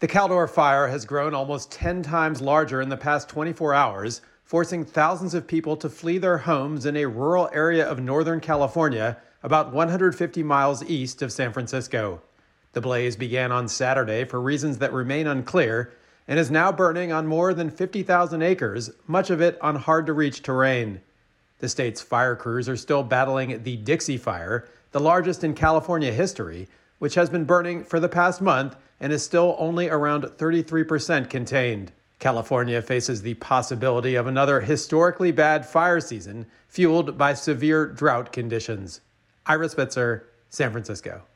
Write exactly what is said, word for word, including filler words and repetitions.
The Caldor fire has grown almost ten times larger in the past twenty-four hours, forcing thousands of people to flee their homes in a rural area of Northern California, about one hundred fifty miles east of San Francisco. The blaze began on Saturday for reasons that remain unclear and is now burning on more than fifty thousand acres, much of it on hard-to-reach terrain. The state's fire crews are still battling the Dixie Fire, the largest in California history, which has been burning for the past month and is still only around thirty-three percent contained. California faces the possibility of another historically bad fire season fueled by severe drought conditions. Ira Spitzer, San Francisco.